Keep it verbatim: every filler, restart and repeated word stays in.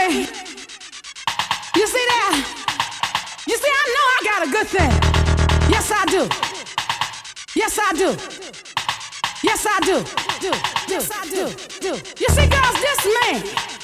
baby. You see that? You see, I know I got a good thing. Yes, I do. Yes, I do. Yes, I do. Do. Yes, I do. Do. You see, girls, this man.